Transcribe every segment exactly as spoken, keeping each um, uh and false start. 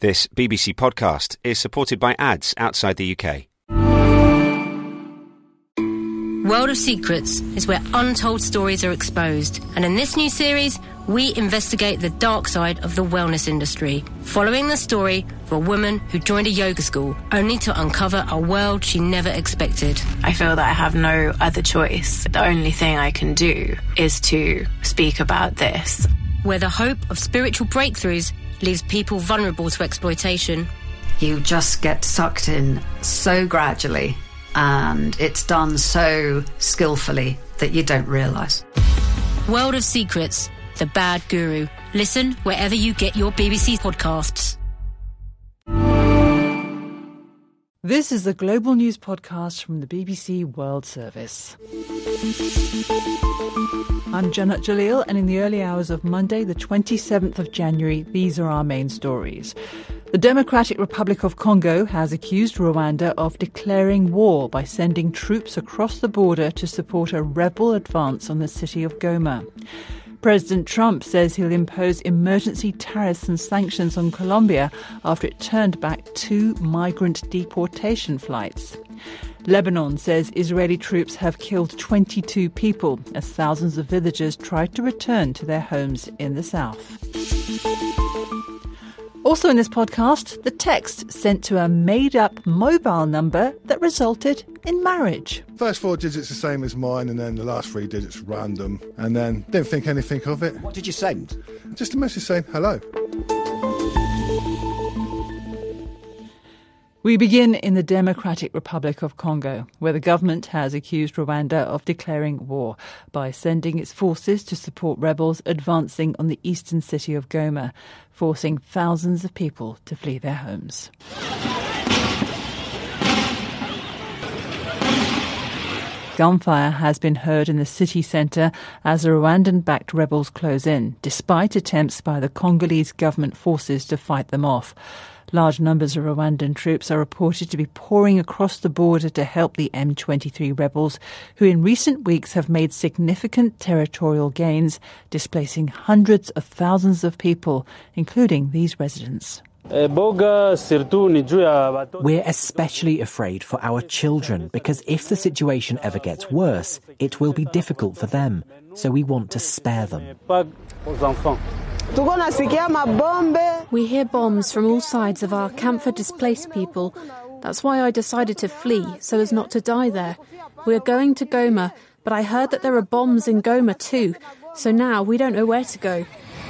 This B B C podcast is supported by ads outside the U K. World of Secrets is where untold stories are exposed. And in this new series, we investigate the dark side of the wellness industry, following the story of a woman who joined a yoga school only to uncover a world she never expected. I feel that I have no other choice. The only thing I can do is to speak about this. Where the hope of spiritual breakthroughs leaves people vulnerable to exploitation. You just get sucked in so gradually, and it's done so skillfully that you don't realise. World of Secrets, The Bad Guru. Listen wherever you get your B B C podcasts. This is the Global News Podcast from the B B C World Service. I'm Janat Jalil, and in the early hours of Monday, the twenty-seventh of January, these are our main stories. The Democratic Republic of Congo has accused Rwanda of declaring war by sending troops across the border to support a rebel advance on the city of Goma. President Trump says he'll impose emergency tariffs and sanctions on Colombia after it turned back two migrant deportation flights. Lebanon says Israeli troops have killed twenty-two people as thousands of villagers tried to return to their homes in the south. Also in this podcast, the text sent to a made-up mobile number that resulted in marriage. First four digits the same as mine, and then the last three digits random, and then didn't think anything of it. What did you send? Just a message saying hello. We begin in the Democratic Republic of Congo, where the government has accused Rwanda of declaring war by sending its forces to support rebels advancing on the eastern city of Goma, forcing thousands of people to flee their homes. Gunfire has been heard in the city centre as the Rwandan-backed rebels close in, despite attempts by the Congolese government forces to fight them off. Large numbers of Rwandan troops are reported to be pouring across the border to help the M twenty-three rebels, who in recent weeks have made significant territorial gains, displacing hundreds of thousands of people, including these residents. We're especially afraid for our children because if the situation ever gets worse, it will be difficult for them. So we want to spare them. We hear bombs from all sides of our camp for displaced people. That's why I decided to flee, so as not to die there. We're going to Goma, but I heard that there are bombs in Goma too, so now we don't know where to go.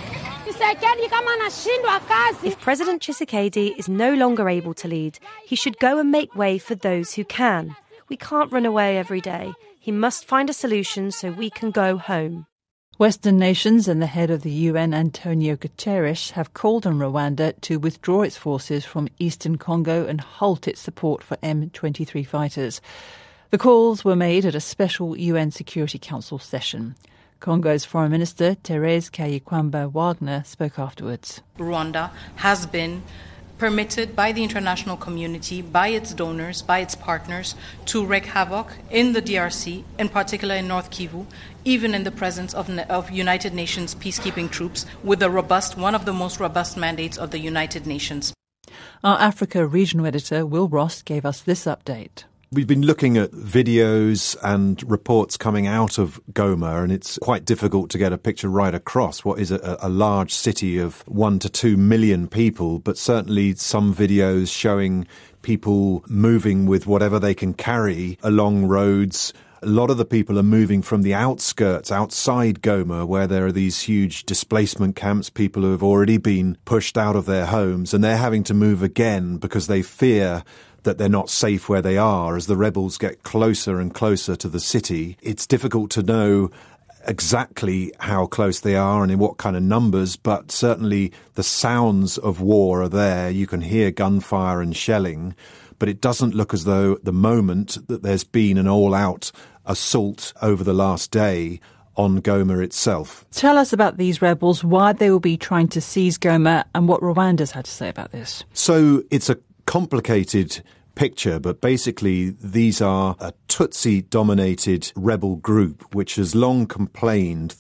If President Tshisekedi is no longer able to lead, he should go and make way for those who can. We can't run away every day. He must find a solution so we can go home. Western nations and the head of the U N, Antonio Guterres, have called on Rwanda to withdraw its forces from eastern Congo and halt its support for M twenty-three fighters. The calls were made at a special U N Security Council session. Congo's Foreign Minister, Thérèse Kayikwamba-Wagner, spoke afterwards. Rwanda has been permitted by the international community, by its donors, by its partners, to wreak havoc in the D R C, in particular in North Kivu, even in the presence of, of United Nations peacekeeping troops, with a robust, one of the most robust mandates of the United Nations. Our Africa regional editor, Will Ross, gave us this update. We've been looking at videos and reports coming out of Goma, and it's quite difficult to get a picture right across what is a, a large city of one to two million people, but certainly some videos showing people moving with whatever they can carry along roads. A lot of the people are moving from the outskirts, outside Goma, where there are these huge displacement camps, people who have already been pushed out of their homes, and they're having to move again because they fear that they're not safe where they are. As the rebels get closer and closer to the city, it's difficult to know exactly how close they are and in what kind of numbers, but certainly the sounds of war are there. You can hear gunfire and shelling, but it doesn't look as though at the moment that there's been an all-out assault over the last day on Goma itself. Tell us about these rebels, why they will be trying to seize Goma, and what Rwanda's had to say about this. So it's a complicated picture, but basically these are a Tutsi-dominated rebel group which has long complained that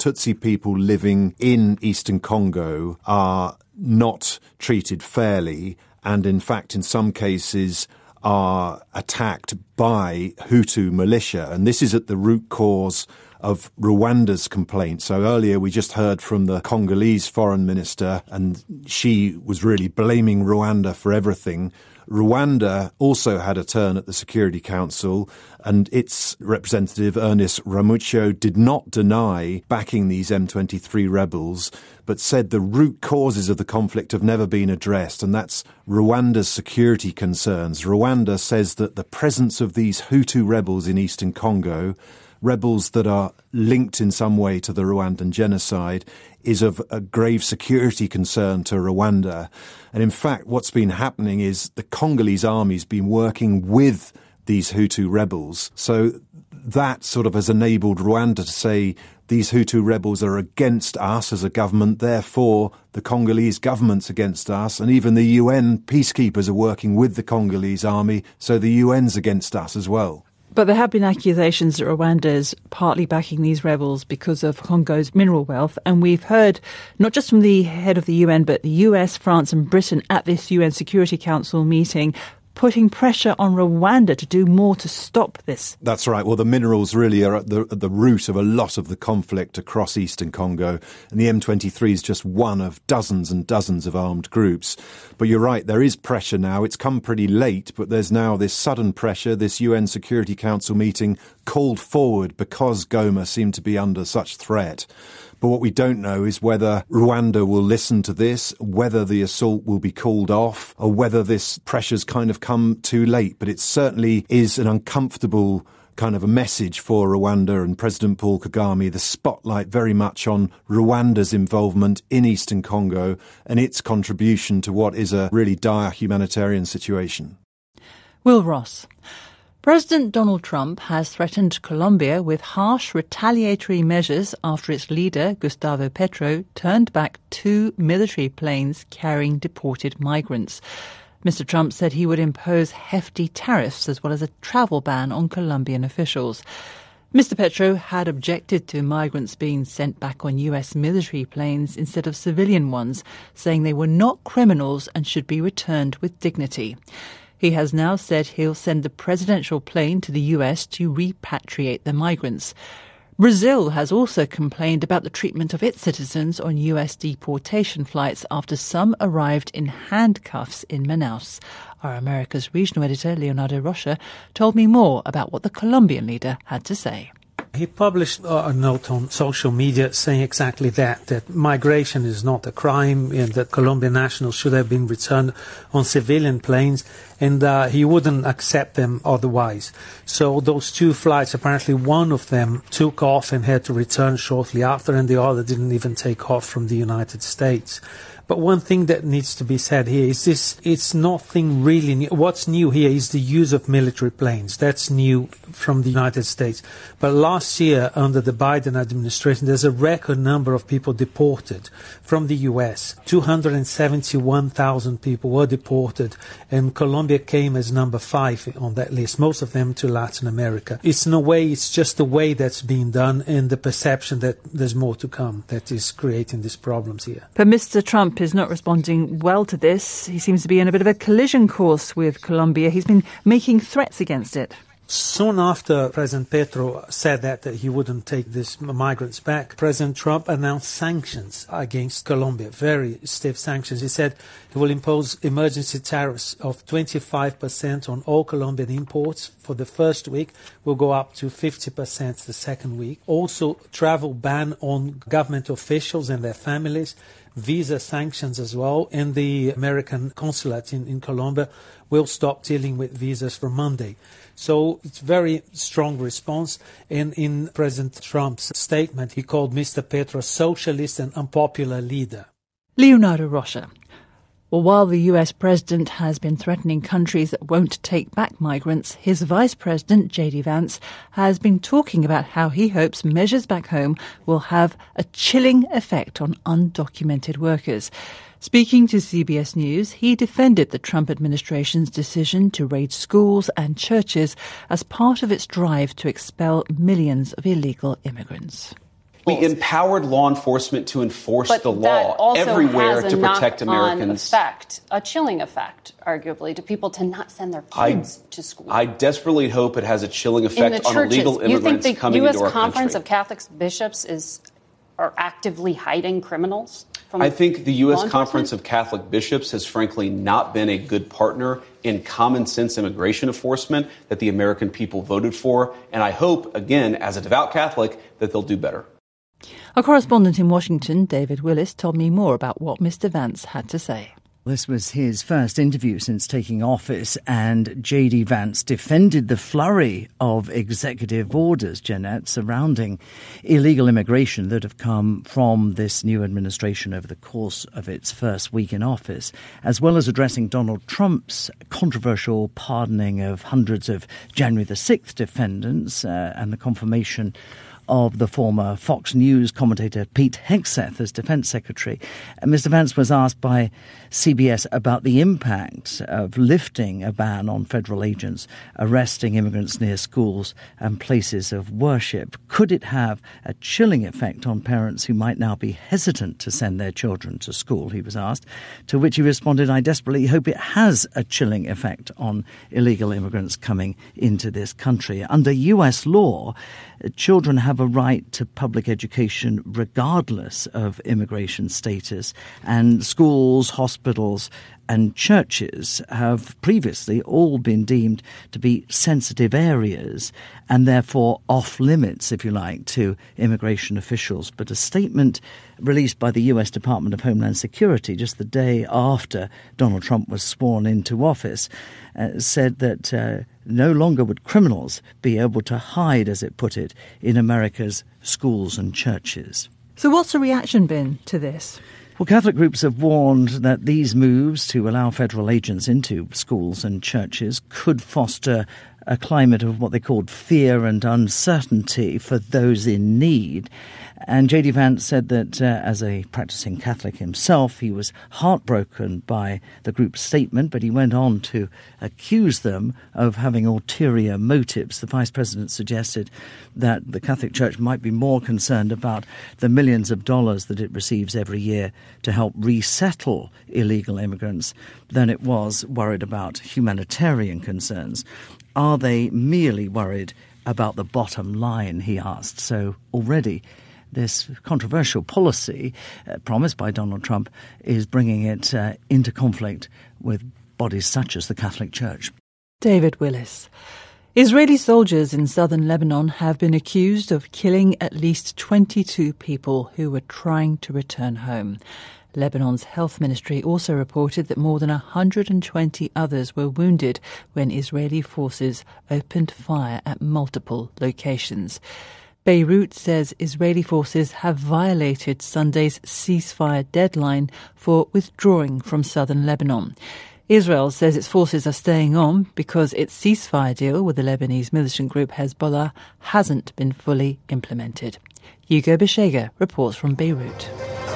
Tutsi people living in eastern Congo are not treated fairly, and in fact, in some cases, are attacked by Hutu militia. And this is at the root cause of Rwanda's complaint. So earlier we just heard from the Congolese foreign minister, and she was really blaming Rwanda for everything. Rwanda also had a turn at the Security Council, and its representative, Ernest Ramucho, did not deny backing these M twenty-three rebels, but said the root causes of the conflict have never been addressed, and that's Rwanda's security concerns. Rwanda says that the presence of these Hutu rebels in eastern Congo, rebels that are linked in some way to the Rwandan genocide, is of a grave security concern to Rwanda. And in fact, what's been happening is the Congolese army's been working with these Hutu rebels. So that sort of has enabled Rwanda to say these Hutu rebels are against us as a government, therefore the Congolese government's against us, and even the U N peacekeepers are working with the Congolese army, so the U N's against us as well. But there have been accusations that Rwanda is partly backing these rebels because of Congo's mineral wealth. And we've heard not just from the head of the U N, but the U S, France and Britain at this U N Security Council meeting, putting pressure on Rwanda to do more to stop this. That's right. Well, the minerals really are at the, at the root of a lot of the conflict across eastern Congo. And the M twenty-three is just one of dozens and dozens of armed groups. But you're right, there is pressure now. It's come pretty late, but there's now this sudden pressure. This U N Security Council meeting called forward because Goma seemed to be under such threat. But what we don't know is whether Rwanda will listen to this, whether the assault will be called off, or whether this pressure's kind of come too late. But it certainly is an uncomfortable kind of a message for Rwanda and President Paul Kagame, the spotlight very much on Rwanda's involvement in eastern Congo and its contribution to what is a really dire humanitarian situation. Will Ross. President Donald Trump has threatened Colombia with harsh retaliatory measures after its leader, Gustavo Petro, turned back two military planes carrying deported migrants. Mister Trump said he would impose hefty tariffs as well as a travel ban on Colombian officials. Mister Petro had objected to migrants being sent back on U S military planes instead of civilian ones, saying they were not criminals and should be returned with dignity. He has now said he'll send the presidential plane to the U S to repatriate the migrants. Brazil has also complained about the treatment of its citizens on U S deportation flights after some arrived in handcuffs in Manaus. Our America's regional editor, Leonardo Rocha, told me more about what the Colombian leader had to say. He published a note on social media saying exactly that, that migration is not a crime and that Colombian nationals should have been returned on civilian planes, and uh, he wouldn't accept them otherwise. So those two flights, apparently one of them took off and had to return shortly after, and the other didn't even take off from the United States. But one thing that needs to be said here is this, it's nothing really new. What's new here is the use of military planes. That's new from the United States. But last year, under the Biden administration, there's a record number of people deported from the U S. two hundred seventy-one thousand people were deported, and Colombia came as number five on that list, most of them to Latin America. It's in a way, it's just the way that's being done and the perception that there's more to come that is creating these problems here. But Mister Trump is not responding well to this. He seems to be in a bit of a collision course with Colombia. He's been making threats against it. Soon after President Petro said that, that he wouldn't take these migrants back, President Trump announced sanctions against Colombia, very stiff sanctions. He said he will impose emergency tariffs of twenty-five percent on all Colombian imports for the first week, will go up to fifty percent the second week. Also, travel ban on government officials and their families, visa sanctions as well, and the American consulate in, in Colombia will stop dealing with visas from Monday. So it's a very strong response. And in President Trump's statement, he called Mister Petro a socialist and unpopular leader. Leonardo Rocha. Well, while the U S president has been threatening countries that won't take back migrants, his vice president, J D Vance, has been talking about how he hopes measures back home will have a chilling effect on undocumented workers. Speaking to C B S News, he defended the Trump administration's decision to raid schools and churches as part of its drive to expel millions of illegal immigrants. We empowered law enforcement to enforce but the that law also everywhere has a to protect knock-on Americans. Effect, a chilling effect, arguably, to people to not send their kids I, to school. I desperately hope it has a chilling effect on illegal immigrants you think the coming U S into our Conference country. of Catholic Bishops is are actively hiding criminals? From I think the U S law Conference of Catholic Bishops has frankly not been a good partner in common sense immigration enforcement that the American people voted for. And I hope, again, as a devout Catholic, that they'll do better. Our correspondent in Washington, David Willis, told me more about what Mister Vance had to say. This was his first interview since taking office, and J D Vance defended the flurry of executive orders, Jeanette, surrounding illegal immigration that have come from this new administration over the course of its first week in office, as well as addressing Donald Trump's controversial pardoning of hundreds of January the sixth defendants uh, and the confirmation of the former Fox News commentator Pete Hegseth as Defense Secretary. And Mister Vance was asked by C B S about the impact of lifting a ban on federal agents arresting immigrants near schools and places of worship. Could it have a chilling effect on parents who might now be hesitant to send their children to school, he was asked, to which he responded, I desperately hope it has a chilling effect on illegal immigrants coming into this country. Under U S law, children have a right to public education regardless of immigration status, and schools, hospitals and churches have previously all been deemed to be sensitive areas and therefore off limits, if you like, to immigration officials. But a statement released by the U S Department of Homeland Security just the day after Donald Trump was sworn into office uh, said that uh, no longer would criminals be able to hide, as it put it, in America's schools and churches. So what's the reaction been to this? Well, Catholic groups have warned that these moves to allow federal agents into schools and churches could foster a climate of what they called fear and uncertainty for those in need. And J D Vance said that uh, as a practicing Catholic himself, he was heartbroken by the group's statement, but he went on to accuse them of having ulterior motives. The Vice President suggested that the Catholic Church might be more concerned about the millions of dollars that it receives every year to help resettle illegal immigrants than it was worried about humanitarian concerns. Are they merely worried about the bottom line, he asked. So already this controversial policy uh, promised by Donald Trump is bringing it uh, into conflict with bodies such as the Catholic Church. David Willis. Israeli soldiers in southern Lebanon have been accused of killing at least twenty-two people who were trying to return home. Lebanon's health ministry also reported that more than one hundred twenty others were wounded when Israeli forces opened fire at multiple locations. Beirut says Israeli forces have violated Sunday's ceasefire deadline for withdrawing from southern Lebanon. Israel says its forces are staying on because its ceasefire deal with the Lebanese militant group Hezbollah hasn't been fully implemented. Hugo Beshega reports from Beirut.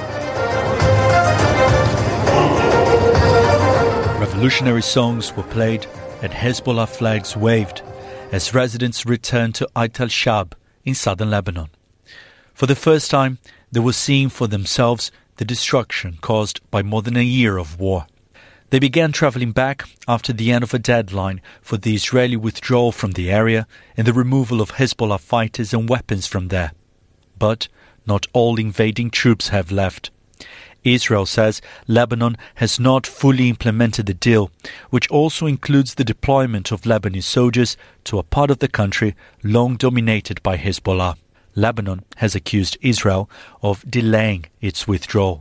Revolutionary songs were played and Hezbollah flags waved as residents returned to Ait al-Shab in southern Lebanon. For the first time, they were seeing for themselves the destruction caused by more than a year of war. They began travelling back after the end of a deadline for the Israeli withdrawal from the area and the removal of Hezbollah fighters and weapons from there. But not all invading troops have left. Israel says Lebanon has not fully implemented the deal, which also includes the deployment of Lebanese soldiers to a part of the country long dominated by Hezbollah. Lebanon has accused Israel of delaying its withdrawal.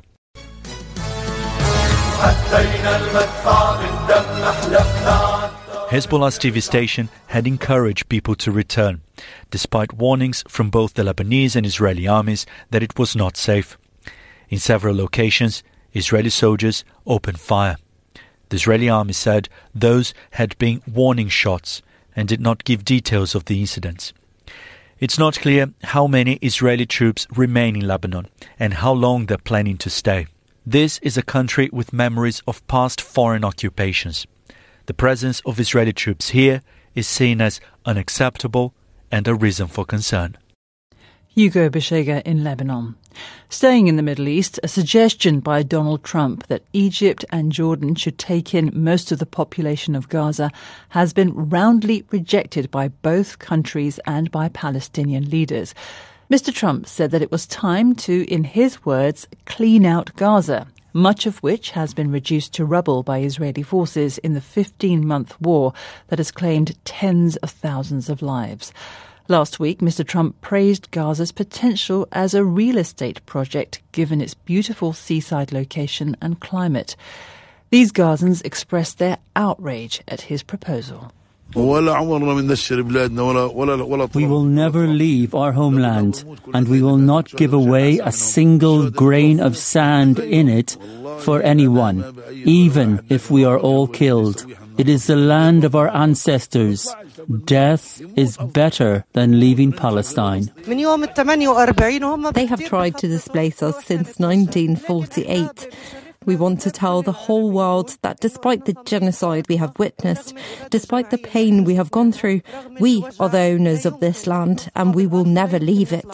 Hezbollah's T V station had encouraged people to return, despite warnings from both the Lebanese and Israeli armies that it was not safe. In several locations, Israeli soldiers opened fire. The Israeli army said those had been warning shots and did not give details of the incidents. It's not clear how many Israeli troops remain in Lebanon and how long they're planning to stay. This is a country with memories of past foreign occupations. The presence of Israeli troops here is seen as unacceptable and a reason for concern. Hugo Beshega in Lebanon. Staying in the Middle East, a suggestion by Donald Trump that Egypt and Jordan should take in most of the population of Gaza has been roundly rejected by both countries and by Palestinian leaders. Mister Trump said that it was time to, in his words, clean out Gaza, much of which has been reduced to rubble by Israeli forces in the fifteen-month war that has claimed tens of thousands of lives. Last week, Mister Trump praised Gaza's potential as a real estate project, given its beautiful seaside location and climate. These Gazans expressed their outrage at his proposal. We will never leave our homeland, and we will not give away a single grain of sand in it for anyone, even if we are all killed. It is the land of our ancestors. Death is better than leaving Palestine. They have tried to displace us since nineteen forty-eight. We want to tell the whole world that despite the genocide we have witnessed, despite the pain we have gone through, we are the owners of this land and we will never leave it.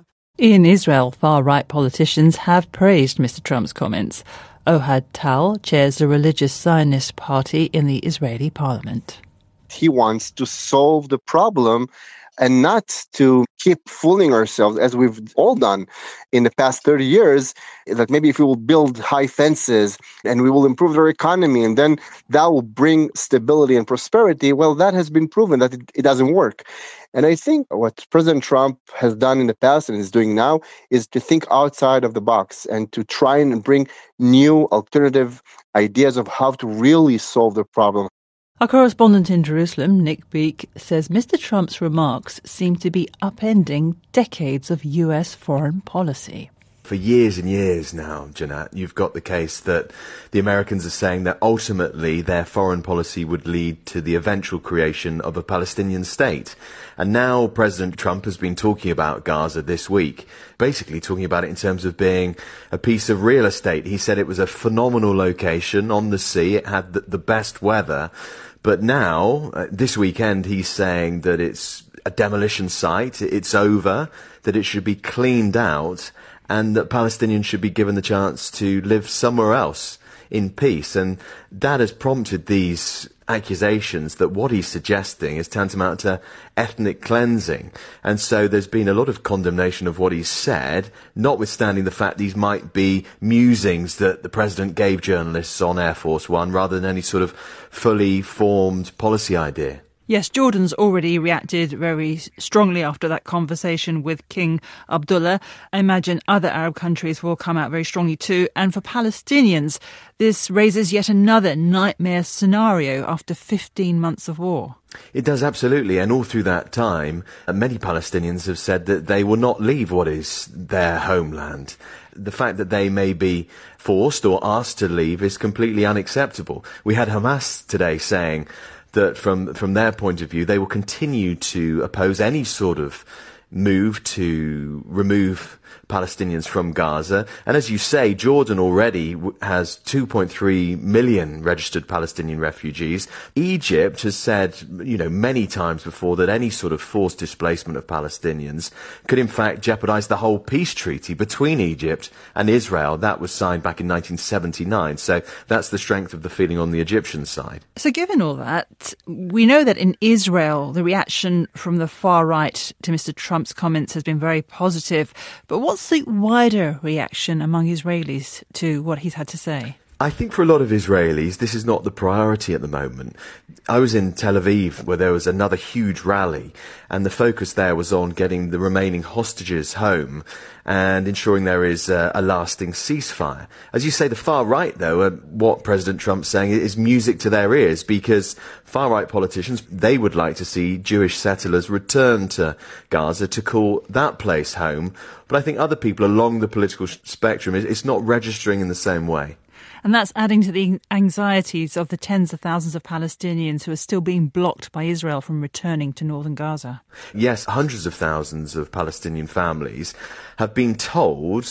In Israel, far-right politicians have praised Mister Trump's comments. Ohad Tal chairs the religious Zionist party in the Israeli parliament. He wants to solve the problem and not to keep fooling ourselves, as we've all done in the past thirty years, that maybe if we will build high fences and we will improve our economy and then that will bring stability and prosperity. Well, that has been proven that it, it doesn't work. And I think what President Trump has done in the past and is doing now is to think outside of the box and to try and bring new alternative ideas of how to really solve the problem. Our correspondent in Jerusalem, Nick Beek, says Mister Trump's remarks seem to be upending decades of U S foreign policy. For years and years now, Jeanette, you've got the case that the Americans are saying that ultimately their foreign policy would lead to the eventual creation of a Palestinian state. And now President Trump has been talking about Gaza this week, basically talking about it in terms of being a piece of real estate. He said it was a phenomenal location on the sea. It had the, the best weather. But now, uh, this weekend, he's saying that it's a demolition site, it's over, that it should be cleaned out, and that Palestinians should be given the chance to live somewhere else in peace. And that has prompted these accusations that what he's suggesting is tantamount to ethnic cleansing. And so there's been a lot of condemnation of what he's said, notwithstanding the fact these might be musings that the president gave journalists on Air Force One rather than any sort of fully formed policy idea. Yes, Jordan's already reacted very strongly after that conversation with King Abdullah. I imagine other Arab countries will come out very strongly too. And for Palestinians, this raises yet another nightmare scenario after fifteen months of war. It does, absolutely. And all through that time, many Palestinians have said that they will not leave what is their homeland. The fact that they may be forced or asked to leave is completely unacceptable. We had Hamas today saying that from from their point of view, they will continue to oppose any sort of move to remove Palestinians from Gaza. And as you say, Jordan already has two point three million registered Palestinian refugees. Egypt has said, you know, many times before that any sort of forced displacement of Palestinians could in fact jeopardize the whole peace treaty between Egypt and Israel. That was signed back in nineteen seventy-nine. So that's the strength of the feeling on the Egyptian side. So given all that, we know that in Israel, the reaction from the far right to Mister Trump's comments has been very positive. But what's the wider reaction among Israelis to what he's had to say? I think for a lot of Israelis, this is not the priority at the moment. I was in Tel Aviv where there was another huge rally, and the focus there was on getting the remaining hostages home and ensuring there is a, a lasting ceasefire. As you say, the far right, though, uh, what President Trump's saying is music to their ears, because far right politicians, they would like to see Jewish settlers return to Gaza to call that place home. But I think other people along the political spectrum, it's not registering in the same way. And that's adding to the anxieties of the tens of thousands of Palestinians who are still being blocked by Israel from returning to northern Gaza. Yes, hundreds of thousands of Palestinian families have been told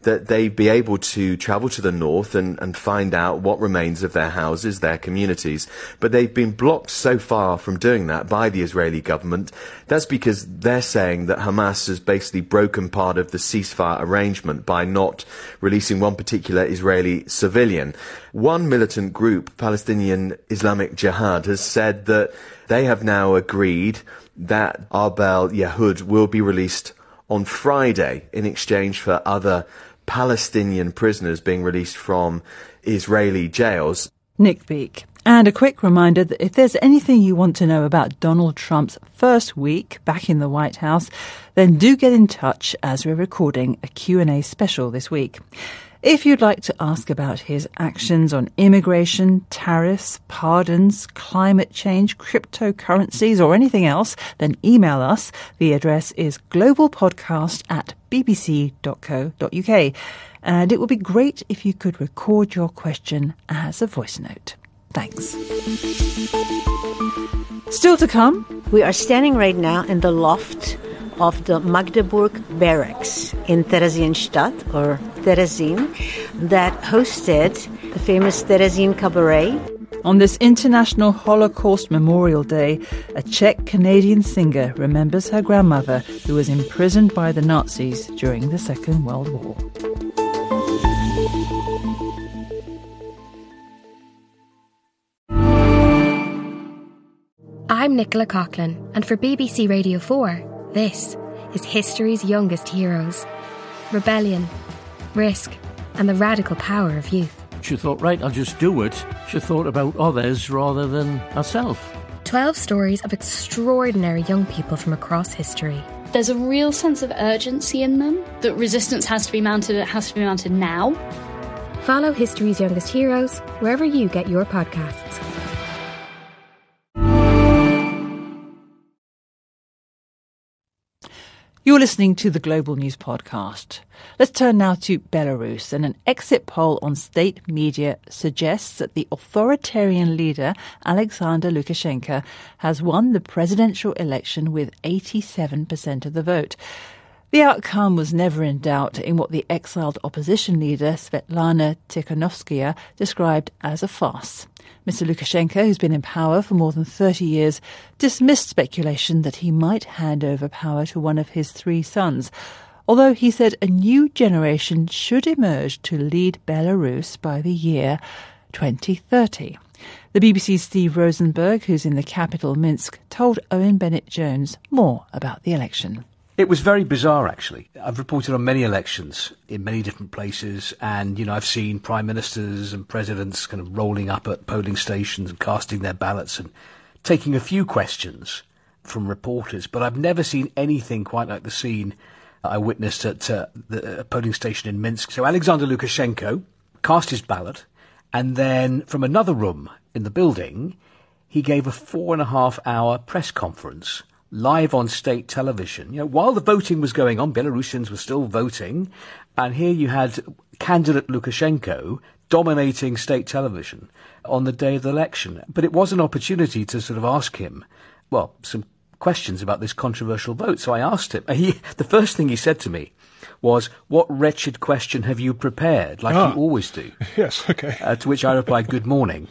that they be able to travel to the north and, and find out what remains of their houses, their communities. But they've been blocked so far from doing that by the Israeli government. That's because they're saying that Hamas has basically broken part of the ceasefire arrangement by not releasing one particular Israeli civilian. One militant group, Palestinian Islamic Jihad, has said that they have now agreed that Arbel Yehud will be released on Friday in exchange for other Palestinian prisoners being released from Israeli jails. Nick Beake. And a quick reminder that if there's anything you want to know about Donald Trump's first week back in the White House, then do get in touch as we're recording a Q and A special this week. If you'd like to ask about his actions on immigration, tariffs, pardons, climate change, cryptocurrencies or anything else, then email us. The address is globalpodcast at bbc dot co dot uk. And it would be great if you could record your question as a voice note. Thanks. Still to come. We are standing right now in the loft of the Magdeburg Barracks in Theresienstadt, or Terezin, that hosted the famous Terezin Cabaret. On this International Holocaust Memorial Day, a Czech-Canadian singer remembers her grandmother who was imprisoned by the Nazis during the Second World War. I'm Nicola Coughlan, and for B B C Radio four, this is history's youngest heroes. Rebellion, risk, and the radical power of youth. She thought, right, I'll just do it. She thought about others rather than herself. Twelve stories of extraordinary young people from across history. There's a real sense of urgency in them, that resistance has to be mounted, it has to be mounted now. Follow History's Youngest Heroes wherever you get your podcasts. You're listening to the Global News Podcast. Let's turn now to Belarus, and an exit poll on state media suggests that the authoritarian leader, Alexander Lukashenko, has won the presidential election with eighty-seven percent of the vote. The outcome was never in doubt in what the exiled opposition leader, Svetlana Tikhanovskaya, described as a farce. Mister Lukashenko, who's been in power for more than thirty years, dismissed speculation that he might hand over power to one of his three sons, although he said a new generation should emerge to lead Belarus by the year twenty thirty. The B B C's Steve Rosenberg, who's in the capital, Minsk, told Owen Bennett-Jones more about the election. It was very bizarre, actually. I've reported on many elections in many different places, and, you know, I've seen prime ministers and presidents kind of rolling up at polling stations and casting their ballots and taking a few questions from reporters, but I've never seen anything quite like the scene I witnessed at uh, the polling station in Minsk. So Alexander Lukashenko cast his ballot, and then from another room in the building, he gave a four and a half hour press conference live on state television. You know, while the voting was going on, Belarusians were still voting, and here you had candidate Lukashenko dominating state television on the day of the election. But it was an opportunity to sort of ask him, well, some questions about this controversial vote. So I asked him. He, the first thing he said to me was, "What wretched question have you prepared?" Like ah, you always do. Yes, okay. Uh, to which I replied, "Good morning."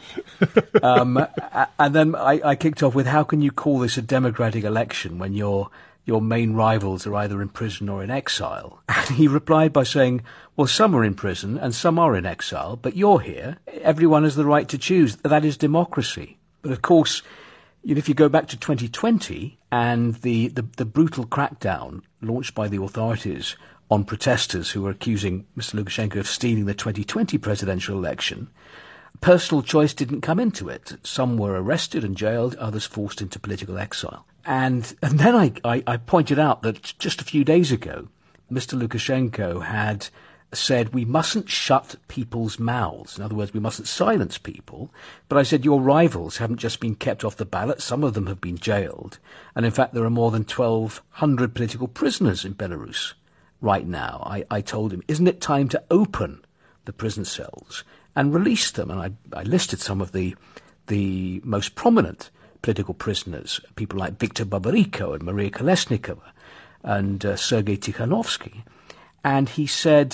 um, and then I, I kicked off with, "How can you call this a democratic election when your your main rivals are either in prison or in exile?" And he replied by saying, "Well, some are in prison and some are in exile, but you're here. Everyone has the right to choose. That is democracy." But of course, you know, if you go back to twenty twenty and the, the, the brutal crackdown launched by the authorities on protesters who were accusing Mister Lukashenko of stealing the twenty twenty presidential election, personal choice didn't come into it. Some were arrested and jailed, others forced into political exile. And, and then I, I, I pointed out that just a few days ago, Mister Lukashenko had said we mustn't shut people's mouths. In other words, we mustn't silence people. But I said your rivals haven't just been kept off the ballot. Some of them have been jailed. And in fact, there are more than twelve hundred political prisoners in Belarus right now. I, I told him, isn't it time to open the prison cells and release them? And I, I listed some of the the most prominent political prisoners, people like Viktor Babariko and Maria Kolesnikova and uh, Sergei Tikhanovsky. And he said,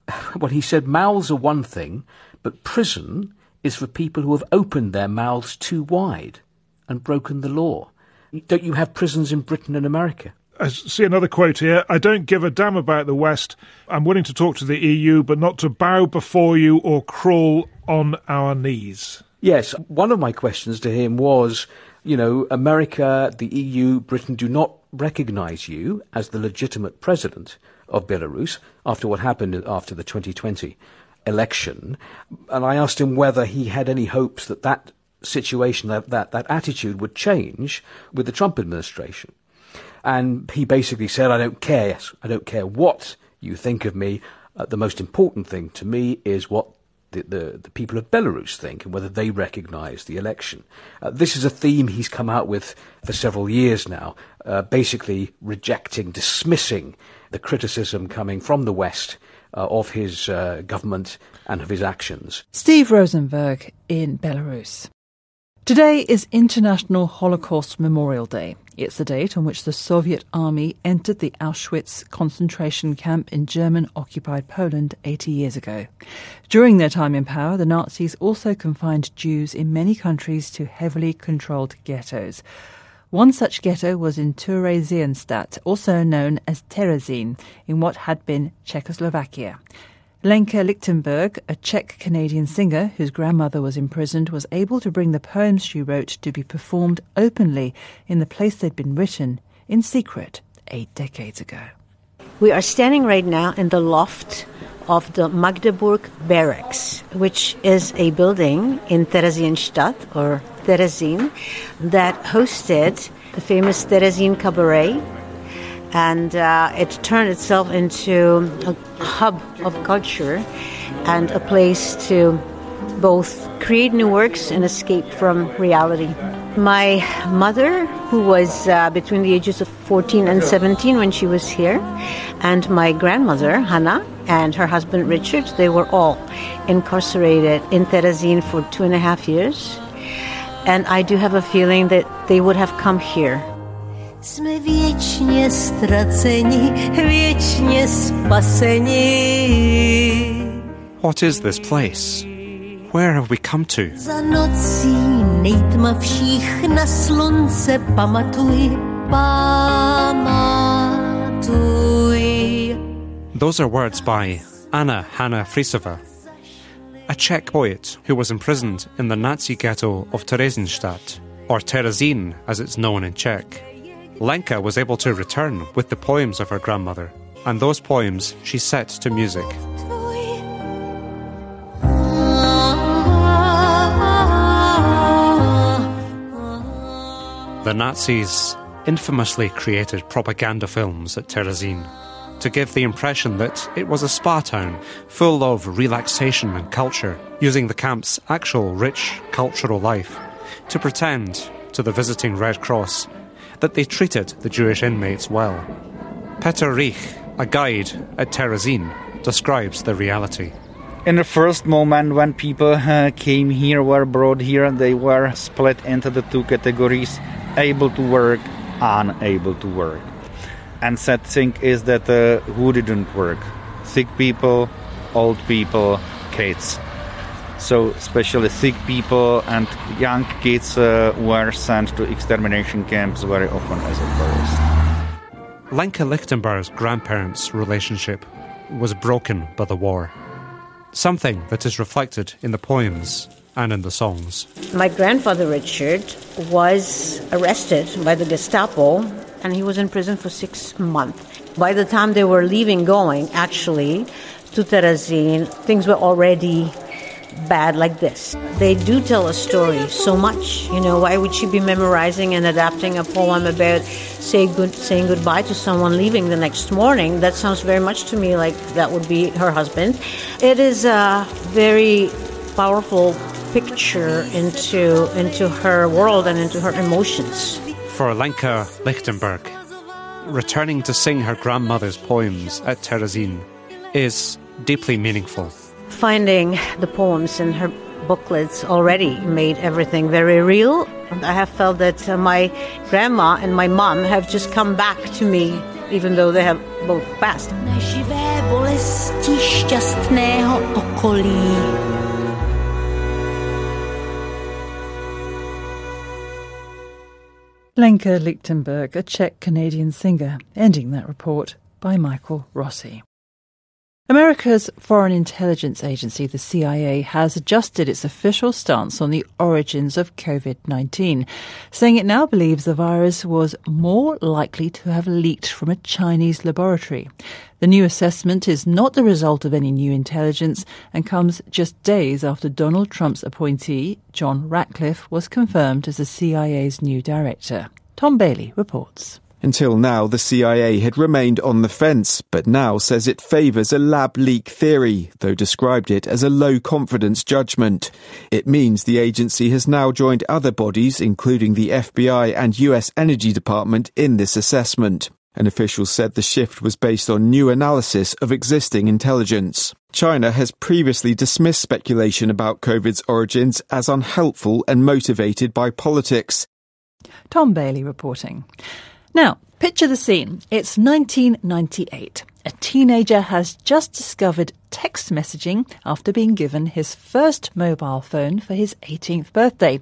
well, he said mouths are one thing, but prison is for people who have opened their mouths too wide and broken the law. Don't you have prisons in Britain and America? I see another quote here. I don't give a damn about the West. I'm willing to talk to the E U, but not to bow before you or crawl on our knees. Yes, one of my questions to him was, you know, America, the E U, Britain do not recognise you as the legitimate president of Belarus after what happened after the twenty twenty election. And I asked him whether he had any hopes that that situation, that, that, that attitude would change with the Trump administration. And he basically said, I don't care. I don't care what you think of me. Uh, the most important thing to me is what the, the, the people of Belarus think and whether they recognise the election. Uh, this is a theme he's come out with for several years now, uh, basically rejecting, dismissing the criticism coming from the West uh, of his uh, government and of his actions. Steve Rosenberg in Belarus. Today is International Holocaust Memorial Day. It's the date on which the Soviet army entered the Auschwitz concentration camp in German-occupied Poland eighty years ago. During their time in power, the Nazis also confined Jews in many countries to heavily controlled ghettos. One such ghetto was in Theresienstadt, also known as Terezin, in what had been Czechoslovakia. Lenka Lichtenberg, a Czech-Canadian singer whose grandmother was imprisoned, was able to bring the poems she wrote to be performed openly in the place they'd been written in secret eight decades ago. We are standing right now in the loft of the Magdeburg Barracks, which is a building in Theresienstadt, or Terezin, that hosted the famous Terezin Cabaret. And uh, it turned itself into a hub of culture and a place to both create new works and escape from reality. My mother, who was uh, between the ages of fourteen and seventeen when she was here, and my grandmother, Hannah, and her husband, Richard, they were all incarcerated in Terezin for two and a half years. And I do have a feeling that they would have come here. Jsme věčně ztraceni, věčně spaseni. What is this place? Where have we come to? Za nocí nejtmavších na slunce pamatuj, pamatuj. Those are words by Anna Hanna Frisova, a Czech poet who was imprisoned in the Nazi ghetto of Theresienstadt, or Terezin as it's known in Czech. Lenka was able to return with the poems of her grandmother, and those poems she set to music. The Nazis infamously created propaganda films at Terezin to give the impression that it was a spa town full of relaxation and culture, using the camp's actual rich cultural life to pretend to the visiting Red Cross that they treated the Jewish inmates well. Peter Rich, a guide at Terezin, describes the reality. In the first moment when people uh, came here, were brought here, they were split into the two categories, able to work, unable to work. And sad thing is that uh, who didn't work? Sick people, old people, kids. So especially sick people and young kids uh, were sent to extermination camps very often as a tourist. Lenka Lichtenberg's grandparents' relationship was broken by the war, something that is reflected in the poems and in the songs. My grandfather, Richard, was arrested by the Gestapo, and he was in prison for six months. By the time they were leaving, going, actually, to Terezin, things were already bad like this. They do tell a story so much. You know, why would she be memorizing and adapting a poem about say good, saying goodbye to someone leaving the next morning? That sounds very much to me like that would be her husband. It is a very powerful picture into into her world and into her emotions. For Lenka Lichtenberg, returning to sing her grandmother's poems at Terezin is deeply meaningful. Finding the poems in her booklets already made everything very real. I have felt that uh, my grandma and my mom have just come back to me even though they have both passed. Neživé bolesti šťastného okolí. Lenka Lichtenberg, a Czech-Canadian singer, ending that report by Michael Rossi. America's Foreign Intelligence Agency, the C I A, has adjusted its official stance on the origins of COVID nineteen, saying it now believes the virus was more likely to have leaked from a Chinese laboratory. The new assessment is not the result of any new intelligence and comes just days after Donald Trump's appointee, John Ratcliffe, was confirmed as the C I A's new director. Tom Bailey reports. Until now, the C I A had remained on the fence, but now says it favours a lab leak theory, though described it as a low-confidence judgment. It means the agency has now joined other bodies, including the F B I and U S Energy Department, in this assessment. An official said the shift was based on new analysis of existing intelligence. China has previously dismissed speculation about COVID's origins as unhelpful and motivated by politics. Tom Bailey reporting. Now, picture the scene. It's nineteen ninety-eight. A teenager has just discovered text messaging after being given his first mobile phone for his eighteenth birthday.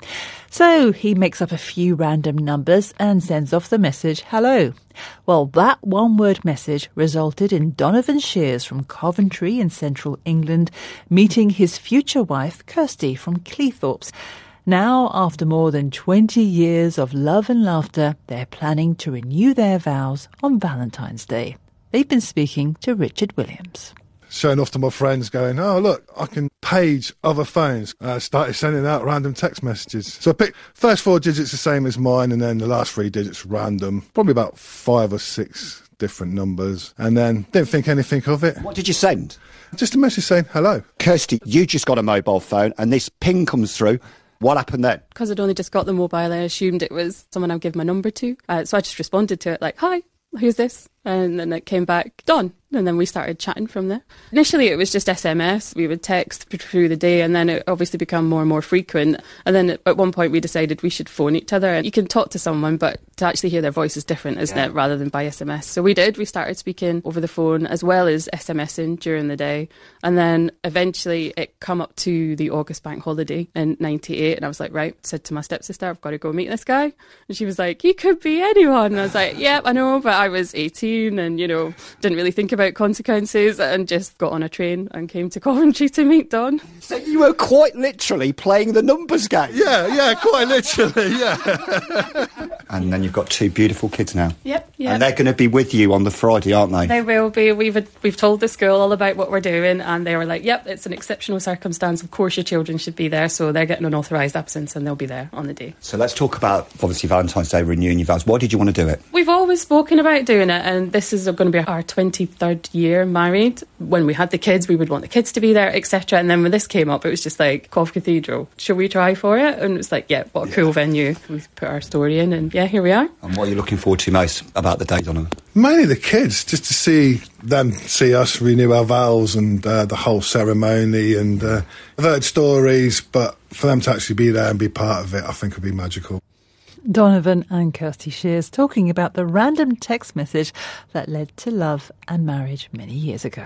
So he makes up a few random numbers and sends off the message, hello. Well, that one-word message resulted in Donovan Shears from Coventry in central England meeting his future wife, Kirsty, from Cleethorpes. Now, after more than twenty years of love and laughter, they're planning to renew their vows on Valentine's Day. They've been speaking to Richard Williams. Showing off to my friends going, oh, look, I can page other phones. I started sending out random text messages. So I picked first four digits the same as mine and then the last three digits random. Probably about five or six different numbers. And then didn't think anything of it. What did you send? Just a message saying hello. Kirsty, you just got a mobile phone and this ping comes through. What happened then? Because I'd only just got the mobile, I assumed it was someone I'd give my number to. Uh, so I just responded to it like, hi, who's this? And then it came back, Don. And then we started chatting from there. Initially, it was just S M S. We would text through the day, and then it obviously became more and more frequent. And then at one point, we decided we should phone each other. And you can talk to someone, but to actually hear their voice is different, isn't yeah. it, rather than by S M S. So we did. We started speaking over the phone as well as SMSing during the day. And then eventually, it come up to the August bank holiday in ninety-eight. And I was like, right, said to my stepsister, I've got to go meet this guy. And she was like, he could be anyone. And I was like, yeah, I know, but I was eighteen and, you know, didn't really think about consequences and just got on a train and came to Coventry to meet Don. So you were quite literally playing the numbers game? Yeah, yeah, quite literally, yeah. And then you've got two beautiful kids now. Yep, yep. And they're going to be with you on the Friday, aren't they? They will be. We've we've told the school all about what we're doing and they were like, yep, it's an exceptional circumstance. Of course your children should be there. So they're getting an authorised absence and they'll be there on the day. So let's talk about, obviously, Valentine's Day, renewing your vows. Why did you want to do it? We've always spoken about doing it and this is going to be our twenty-third year married. When we had the kids, we would want the kids to be there, et cetera. And then when this came up, it was just like, Cov Cathedral, shall we try for it? And it was like, yeah, what a yeah. cool venue. We put our story in and yeah, here we are. And what are you looking forward to most about the day, Donovan? Mainly the kids, just to see them see us renew our vows and uh, the whole ceremony. And uh, I've heard stories, but for them to actually be there and be part of it, I think would be magical. Donovan and Kirsty Shears talking about the random text message that led to love and marriage many years ago.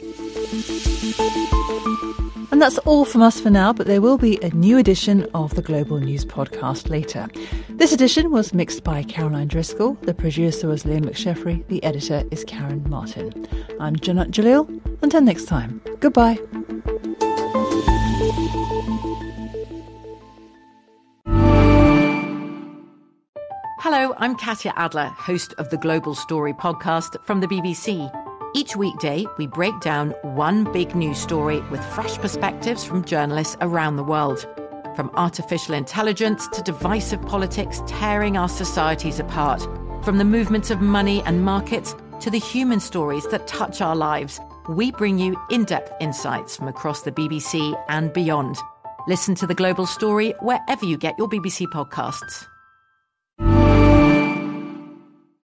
And that's all from us for now, but there will be a new edition of the Global News podcast later. This edition was mixed by Caroline Driscoll, the producer was Liam McSheffrey, the editor is Karen Martin. I'm Janat Jalil. Until next time, goodbye. Hello, I'm Katya Adler, host of the Global Story podcast from the B B C. Each weekday, we break down one big news story with fresh perspectives from journalists around the world. From artificial intelligence to divisive politics tearing our societies apart. From the movements of money and markets to the human stories that touch our lives, we bring you in-depth insights from across the B B C and beyond. Listen to the Global Story wherever you get your B B C podcasts.